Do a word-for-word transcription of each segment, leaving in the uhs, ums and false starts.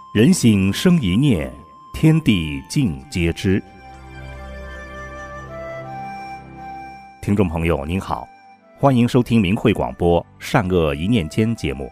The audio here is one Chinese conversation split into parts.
人性生一念，天地尽皆知。听众朋友您好，欢迎收听明慧广播善恶一念间节目。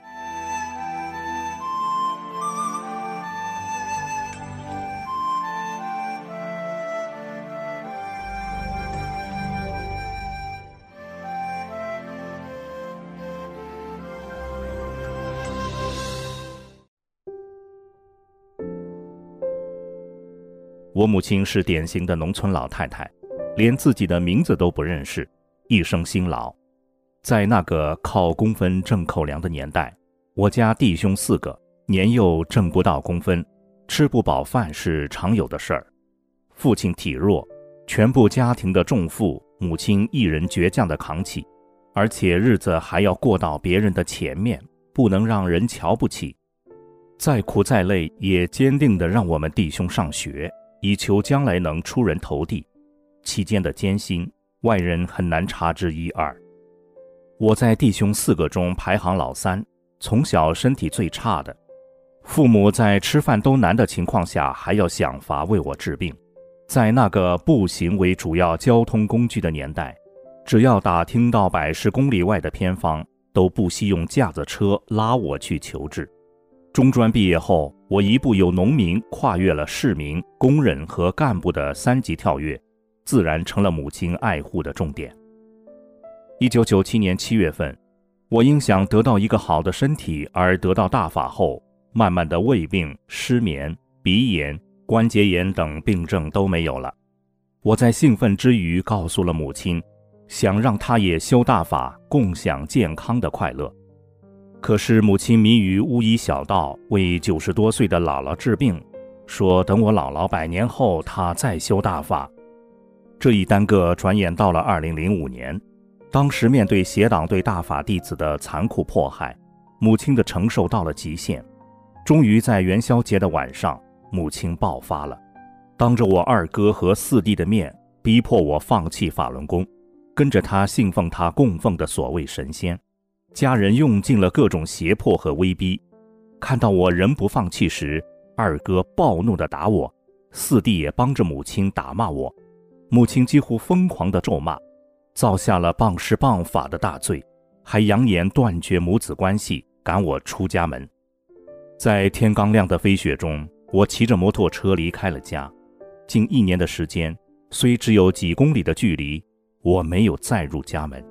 我母亲是典型的农村老太太，连自己的名字都不认识，一生辛劳。在那个靠工分挣口粮的年代，我家弟兄四个，年幼挣不到工分，吃不饱饭是常有的事儿。父亲体弱，全部家庭的重负母亲一人倔强地扛起，而且日子还要过到别人的前面，不能让人瞧不起。再苦再累，也坚定地让我们弟兄上学，以求将来能出人头地。期间的艰辛，外人很难察之一二。我在弟兄四个中排行老三，从小身体最差的。父母在吃饭都难的情况下，还要想法为我治病。在那个步行为主要交通工具的年代，只要打听到百十公里外的偏方，都不惜用架子车拉我去求治。中专毕业后，我一步由农民跨越了市民、工人和干部的三级跳跃，自然成了母亲爱护的重点。一九九七年七月份，我因想得到一个好的身体而得到大法后，慢慢的胃病、失眠、鼻炎、关节炎等病症都没有了。我在兴奋之余告诉了母亲，想让她也修大法，共享健康的快乐。可是母亲迷于巫医小道，为九十多岁的姥姥治病，说等我姥姥百年后，她再修大法。这一耽搁转眼到了二零零五年，当时面对邪党对大法弟子的残酷迫害，母亲的承受到了极限。终于在元宵节的晚上，母亲爆发了，当着我二哥和四弟的面，逼迫我放弃法轮功，跟着他信奉他供奉的所谓神仙。家人用尽了各种胁迫和威逼，看到我仍不放弃时，二哥暴怒地打我，四弟也帮着母亲打骂我。母亲几乎疯狂地咒骂，造下了谤师谤法的大罪，还扬言断绝母子关系，赶我出家门。在天刚亮的飞雪中，我骑着摩托车离开了家。近一年的时间，虽只有几公里的距离，我没有再入家门。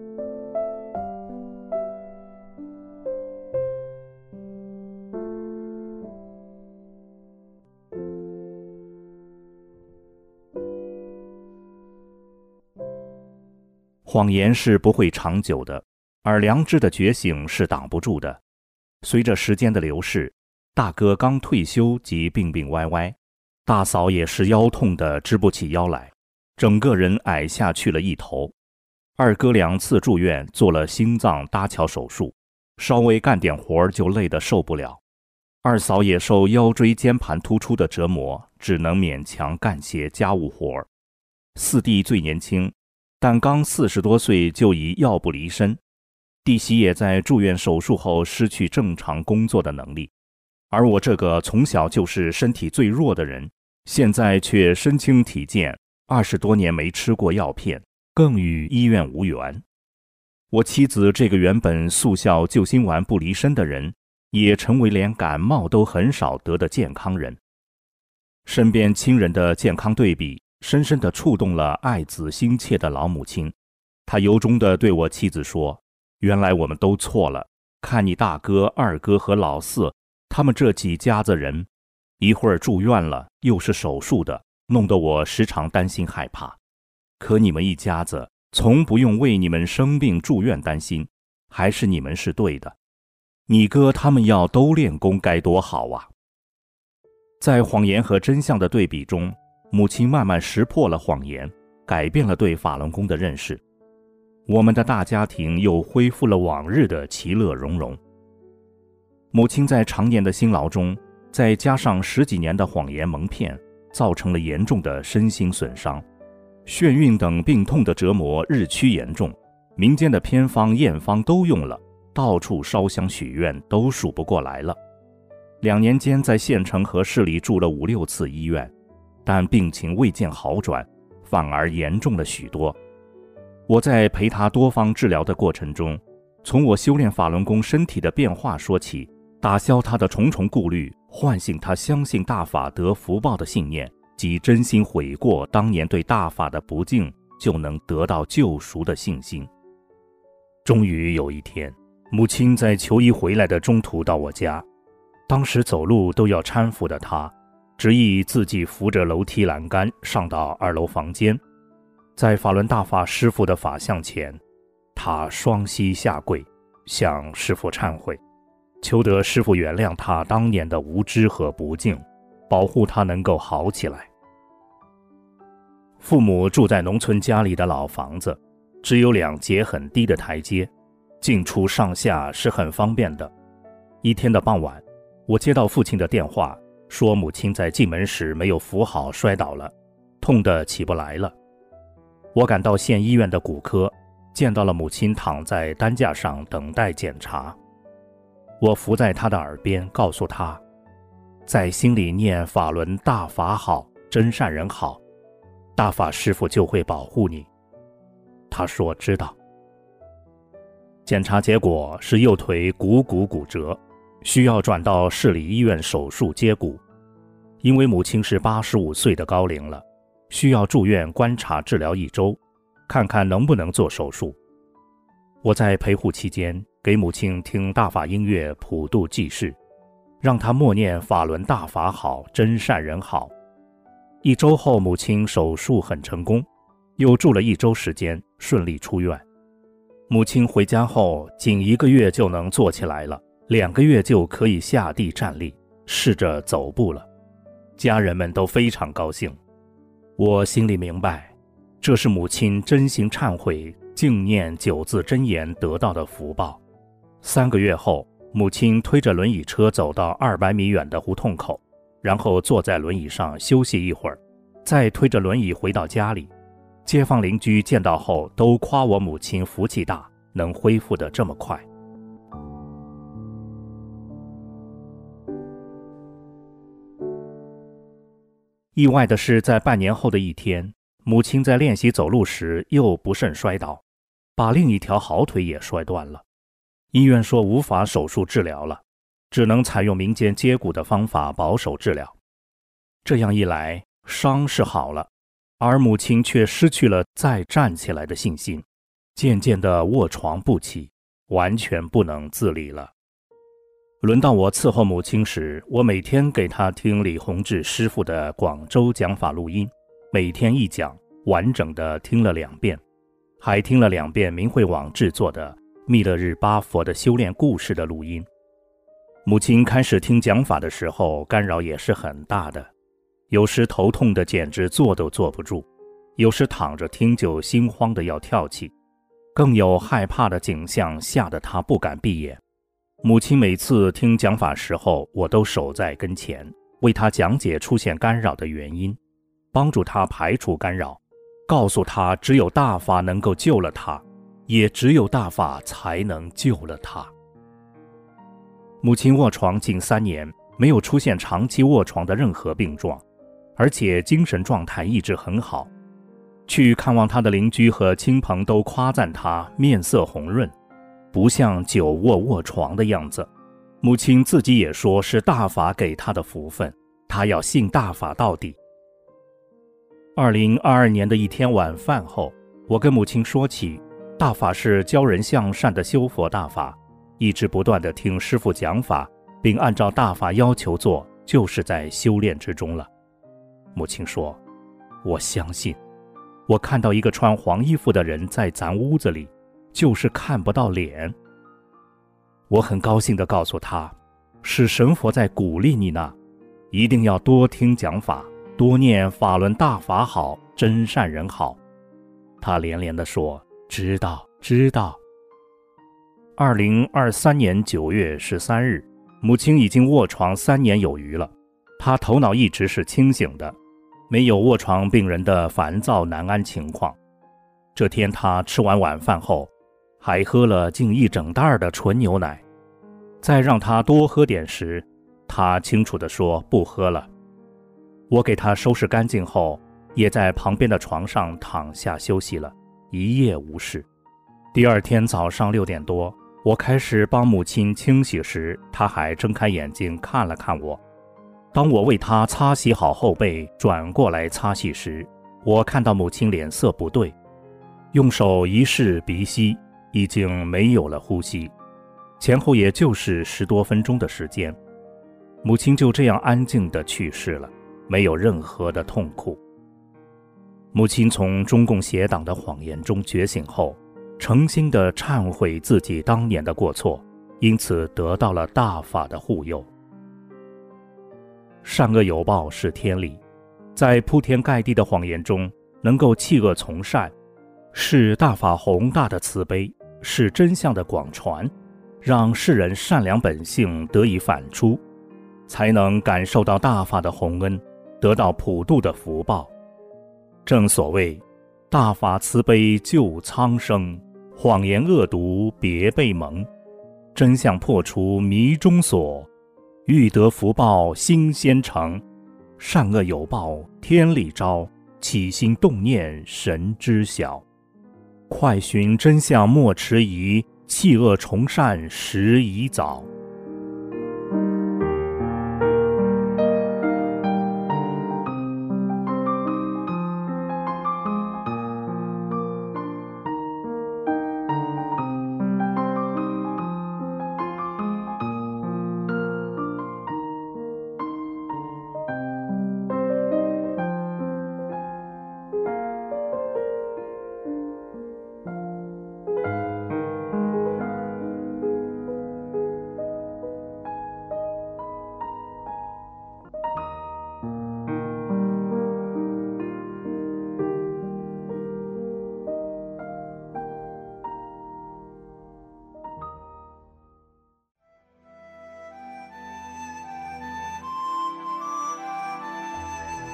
谎言是不会长久的，而良知的觉醒是挡不住的。随着时间的流逝，大哥刚退休即病病歪歪，大嫂也是腰痛的直不起腰来，整个人矮下去了一头。二哥两次住院做了心脏搭桥手术，稍微干点活就累得受不了。二嫂也受腰椎间盘突出的折磨，只能勉强干些家务活。四弟最年轻，但刚四十多岁就已药不离身，弟媳也在住院手术后失去正常工作的能力，而我这个从小就是身体最弱的人，现在却身轻体健，二十多年没吃过药片，更与医院无缘。我妻子这个原本速效救心丸不离身的人，也成为连感冒都很少得的健康人。身边亲人的健康对比，深深地触动了爱子心切的老母亲。她由衷地对我妻子说，原来我们都错了，看你大哥、二哥和老四，他们这几家子人，一会儿住院了，又是手术的，弄得我时常担心害怕。可你们一家子从不用为你们生病住院担心，还是你们是对的。你哥他们要都练功该多好啊。在谎言和真相的对比中，母亲慢慢识破了谎言，改变了对法轮功的认识。我们的大家庭又恢复了往日的其乐融融。母亲在常年的辛劳中，再加上十几年的谎言蒙骗，造成了严重的身心损伤。眩晕等病痛的折磨日趋严重，民间的偏方验方都用了，到处烧香许愿都数不过来了。 两年间在县城和市里住了五六次医院，但病情未见好转，反而严重了许多。我在陪他多方治疗的过程中，从我修炼法轮功身体的变化说起，打消他的重重顾虑，唤醒他相信大法得福报的信念，及真心悔过当年对大法的不敬，就能得到救赎的信心。终于有一天，母亲在求医回来的中途到我家，当时走路都要搀扶的她，执意自己扶着楼梯栏杆上到二楼房间，在法轮大法师父的法像前，她双膝下跪，向师父忏悔，求得师父原谅她当年的无知和不敬，保护她能够好起来。父母住在农村家里的老房子，只有两节很低的台阶，进出上下是很方便的。一天的傍晚，我接到父亲的电话，说母亲在进门时没有扶好摔倒了，痛得起不来了。我赶到县医院的骨科，见到了母亲躺在担架上等待检查。我伏在她的耳边告诉她，在心里念法轮大法好，真善人好，大法师父就会保护你。她说知道。检查结果是右腿股骨骨折，需要转到市里医院手术接骨。因为母亲是八十五岁的高龄了，需要住院观察治疗一周，看看能不能做手术。我在陪护期间给母亲听大法音乐普度济世，让她默念法轮大法好，真善人好。一周后，母亲手术很成功，又住了一周时间，顺利出院。母亲回家后仅一个月就能坐起来了，两个月就可以下地站立，试着走步了。家人们都非常高兴。我心里明白，这是母亲真心忏悔净念九字真言得到的福报。三个月后，母亲推着轮椅车走到二百米远的胡同口，然后坐在轮椅上休息一会儿，再推着轮椅回到家里。街坊邻居见到后都夸我母亲福气大，能恢复得这么快。意外的是，在半年后的一天，母亲在练习走路时又不慎摔倒，把另一条好腿也摔断了。医院说无法手术治疗了，只能采用民间接骨的方法保守治疗。这样一来，伤是好了，而母亲却失去了再站起来的信心，渐渐地卧床不起，完全不能自理了。轮到我伺候母亲时，我每天给她听李洪志师父的广州讲法录音，每天一讲，完整的听了两遍，还听了两遍明慧网制作的密勒日巴佛的修炼故事的录音。母亲开始听讲法的时候，干扰也是很大的，有时头痛的简直坐都坐不住，有时躺着听就心慌的要跳起，更有害怕的景象吓得她不敢闭眼。母亲每次听讲法时候，我都守在跟前，为她讲解出现干扰的原因，帮助她排除干扰，告诉她只有大法能够救了她，也只有大法才能救了她。母亲卧床近三年，没有出现长期卧床的任何病状，而且精神状态一直很好。去看望她的邻居和亲朋都夸赞她面色红润，不像久卧卧床的样子。母亲自己也说是大法给她的福分，她要信大法到底。二零二二年的一天晚饭后，我跟母亲说起，大法是教人向善的修佛大法，一直不断地听师父讲法，并按照大法要求做，就是在修炼之中了。母亲说，我相信。我看到一个穿黄衣服的人在咱屋子里，就是看不到脸。我很高兴地告诉他，是神佛在鼓励你呢，一定要多听讲法，多念法轮大法好，真善人好。他连连地说，知道知道。二零二三年九月十三日，母亲已经卧床三年有余了，她头脑一直是清醒的，没有卧床病人的烦躁难安情况。这天她吃完晚饭后，还喝了近一整袋的纯牛奶。再让她多喝点时， 他清楚地说不喝了。我给他收拾干净后，也在旁边的床上躺下休息了，一夜无事。第二天早上六点多，我开始帮母亲清洗时，她还睁开眼睛看了看我。当我为她擦洗好后背，转过来擦洗时，我看到母亲脸色不对，用手一试鼻息，已经没有了呼吸，前后也就是十多分钟的时间，母亲就这样安静地去世了，没有任何的痛苦。母亲从中共邪党的谎言中觉醒后，诚心地忏悔自己当年的过错，因此得到了大法的护佑。善恶有报是天理，在铺天盖地的谎言中能够弃恶从善，是大法宏大的慈悲，是真相的广传，让世人善良本性得以反出，才能感受到大法的宏恩，得到普度的福报。正所谓大法慈悲救苍生，谎言恶毒别被蒙，真相破除迷中锁，欲得福报心先诚，善恶有报天理昭，起心动念神知晓。快寻真相莫迟疑，弃恶从善时已早。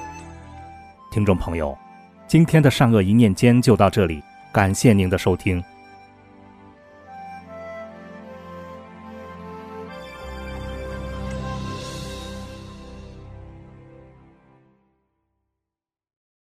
听众朋友，今天的善恶一念间就到这里，感谢您的收听。